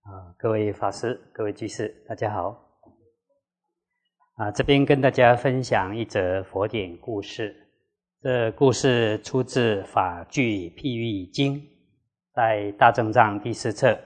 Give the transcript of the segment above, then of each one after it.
各位法师、各位居士，大家好。这边跟大家分享一则佛典故事。这故事出自《法句譬喻经》，在大正藏第4册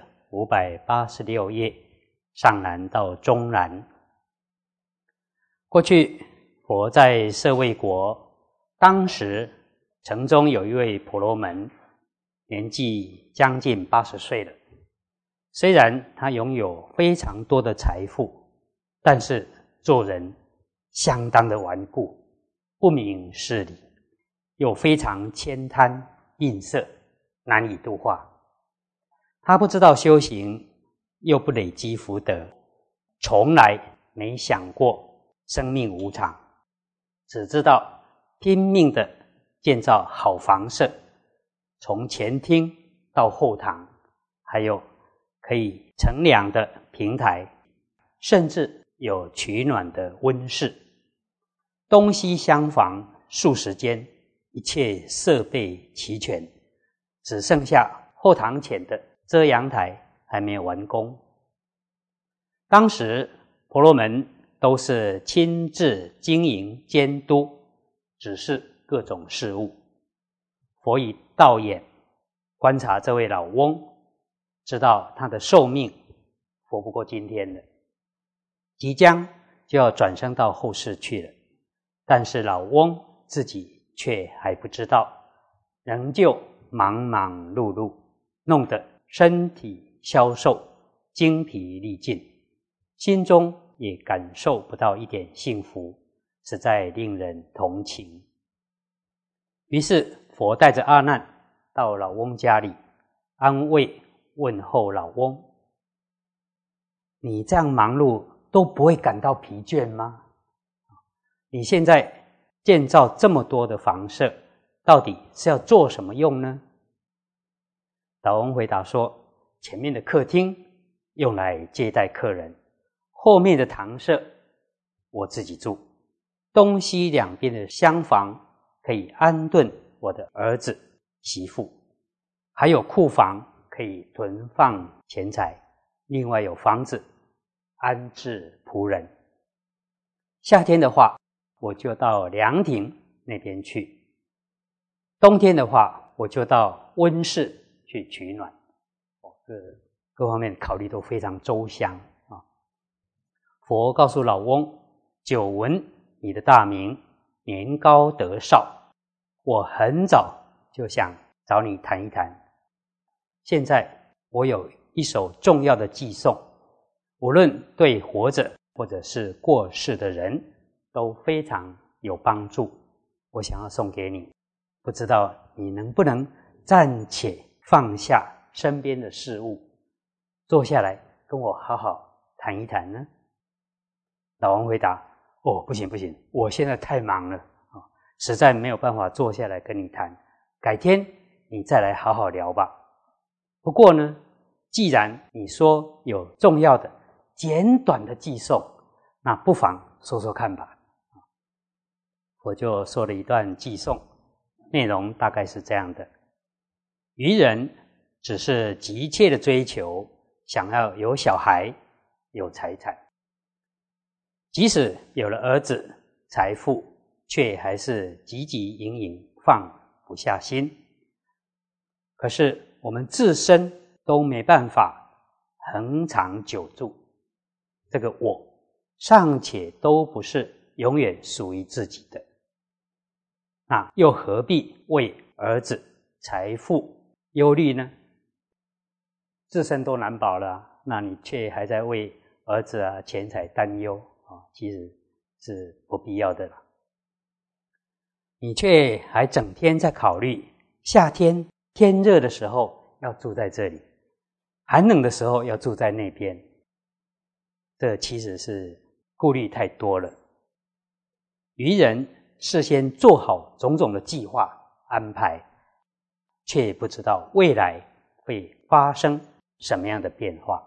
586页上栏到中栏。过去佛在舍卫国，当时城中有一位婆罗门，年纪将近80岁了。虽然他拥有非常多的财富，但是做人相当的顽固，不明事理，又非常悭贪吝啬，难以度化。他不知道修行，又不累积福德，从来没想过生命无常，只知道拼命的建造好房舍，从前厅到后堂，还有可以乘凉的平台，甚至有取暖的温室，东西厢房数十间，一切设备齐全，只剩下后堂前的遮阳台还没有完工。当时婆罗门都是亲自经营监督，指示各种事务。佛以道眼观察这位老翁，知道他的寿命活不过今天了，即将就要转生到后世去了。但是老翁自己却还不知道，仍旧忙忙碌碌，弄得身体消瘦，精疲力尽，心中也感受不到一点幸福，实在令人同情。于是佛带着阿难到老翁家里，安慰问候老翁：你这样忙碌都不会感到疲倦吗？你现在建造这么多的房舍，到底是要做什么用呢？老翁回答说：前面的客厅用来接待客人，后面的堂舍我自己住，东西两边的厢房可以安顿我的儿子媳妇，还有库房可以囤放钱财，另外有房子安置仆人。夏天的话，我就到凉亭那边去；冬天的话，我就到温室去取暖。各方面考虑都非常周详啊。佛告诉老翁：久闻你的大名，年高德少，我很早就想找你谈一谈。现在我有一首重要的寄送，无论对活着或者是过世的人都非常有帮助，我想要送给你，不知道你能不能暂且放下身边的事物，坐下来跟我好好谈一谈呢？老王回答：不行，我现在太忙了，实在没有办法坐下来跟你谈，改天你再来好好聊吧。不过呢，既然你说有重要的简短的寄送，那不妨说说看吧。我就说了一段寄送，内容大概是这样的：愚人只是急切的追求，想要有小孩有财产，即使有了儿子财富，却还是汲汲营营，放不下心。可是我们自身都没办法恒长久住，这个我尚且都不是永远属于自己的，那又何必为儿子财富忧虑呢？自身都难保了，那你却还在为儿子钱财担忧，其实是不必要的了。你却还整天在考虑夏天天热的时候要住在这里，寒冷的时候要住在那边，这其实是顾虑太多了。愚人事先做好种种的计划安排，却不知道未来会发生什么样的变化。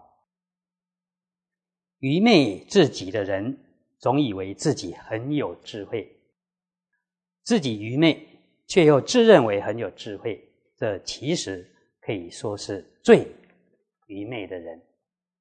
愚昧至极的人总以为自己很有智慧，自己愚昧却又自认为很有智慧，这其实可以说是最愚昧的人。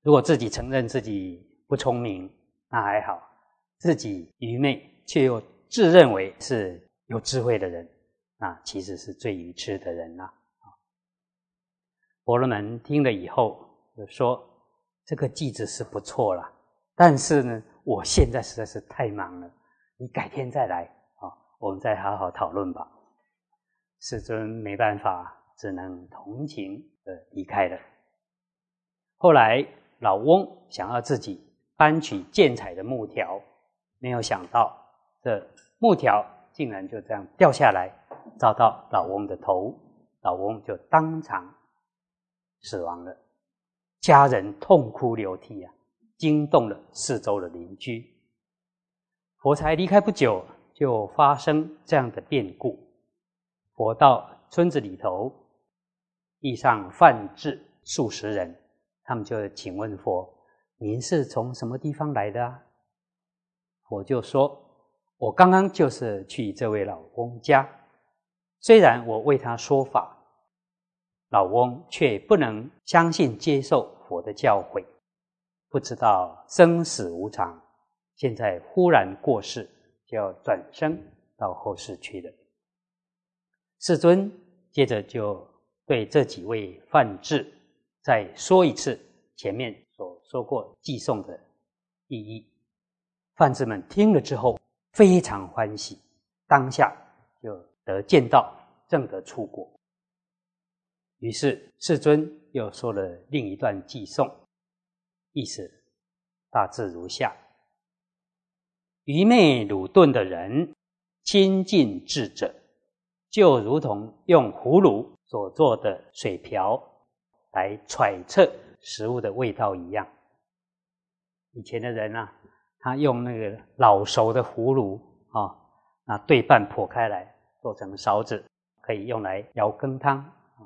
如果自己承认自己不聪明，那还好；自己愚昧却又自认为是有智慧的人，那其实是最愚痴的人啦。婆罗门听了以后就说：“这个偈子是不错啦，但是呢，我现在实在是太忙了，你改天再来啊，我们再好好讨论吧。”世尊没办法，只能同情的离开了。后来老翁想要自己搬取建材的木条，没有想到这木条竟然就这样掉下来，照到老翁的头，老翁就当场死亡了。家人痛哭流涕啊，惊动了四周的邻居。佛才离开不久，就发生这样的变故。佛到村子里头，地上泛至数十人，他们就请问佛：“您是从什么地方来的啊？”佛就说：“我刚刚就是去这位老翁家，虽然我为他说法，老翁却不能相信接受佛的教诲，不知道生死无常，现在忽然过世，就要转生到后世去了。”世尊接着就对这几位梵志再说一次前面所说过偈颂的意义。梵志们听了之后非常欢喜，当下就得见到证得出果。于是世尊又说了另一段偈颂，意思大致如下：愚昧鲁钝的人亲近智者，就如同用葫芦所做的水瓢来揣测食物的味道一样。以前的人啊，他用那个老熟的葫芦啊，那对半剖开来做成勺子，可以用来舀羹汤啊。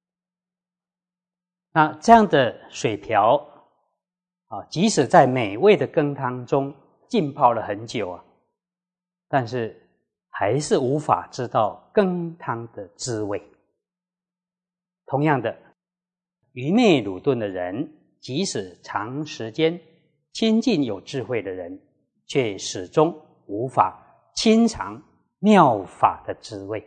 那这样的水瓢啊，即使在美味的羹汤中浸泡了很久啊，但是还是无法知道羹汤的滋味。同样的，愚昧鲁钝的人，即使长时间亲近有智慧的人，却始终无法亲尝妙法的滋味。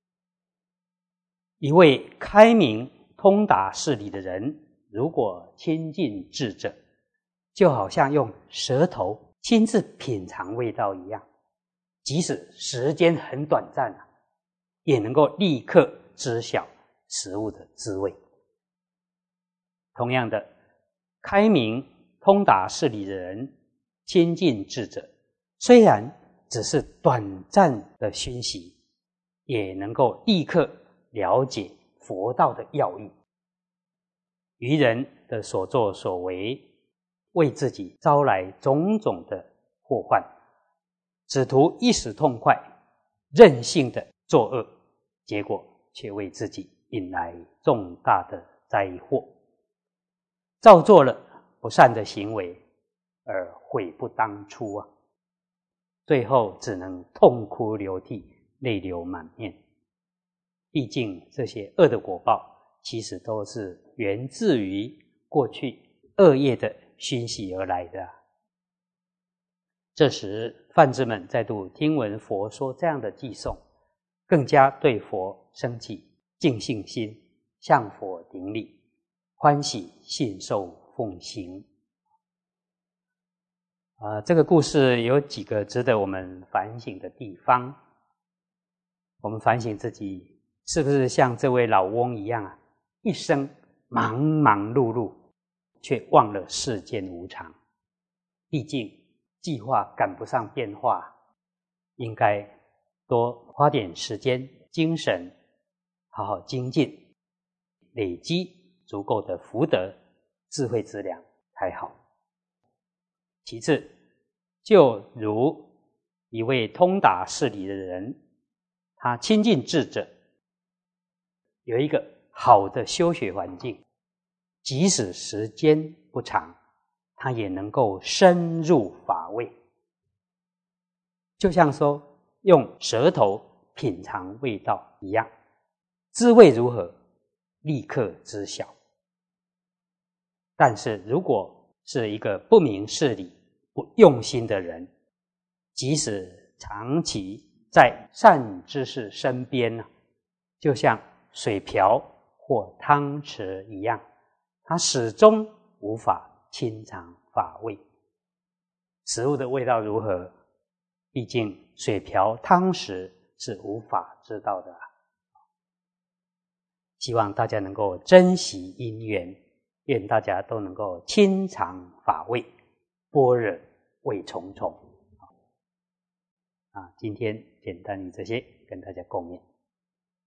一位开明通达事理的人，如果亲近智者，就好像用舌头亲自品尝味道一样，即使时间很短暂也能够立刻知晓食物的滋味。同样的，开明通达事理的人亲近智者，虽然只是短暂的熏习，也能够立刻了解佛道的要义。愚人的所作所为，为自己招来种种的祸患，只图一时痛快，任性的作恶，结果却为自己引来重大的灾祸。造作了不善的行为，而悔不当初啊！最后只能痛哭流涕，泪流满面。毕竟这些恶的果报，其实都是源自于过去恶业的熏习而来的啊。这时梵志们再度听闻佛说这样的偈颂，更加对佛升起敬信心，向佛顶礼，欢喜信受奉行。这个故事有几个值得我们反省的地方。我们反省自己是不是像这位老翁一样一生忙忙碌碌，却忘了世间无常。毕竟计划赶不上变化，应该多花点时间精神，好好精进，累积足够的福德智慧资粮才好。其次，就如一位通达事理的人，他亲近智者，有一个好的修学环境，即使时间不长，他也能够深入法味。就像说用舌头品尝味道一样，滋味如何，立刻知晓。 但是如果是一个不明事理、不用心的人，即使长期在善知识身边呢，就像水瓢或汤匙一样，他始终无法清尝法味。食物的味道如何？毕竟水瓢汤匙是无法知道的啊。希望大家能够珍惜因缘，愿大家都能够清尝法味，般若味重重。今天简单以这些跟大家共勉。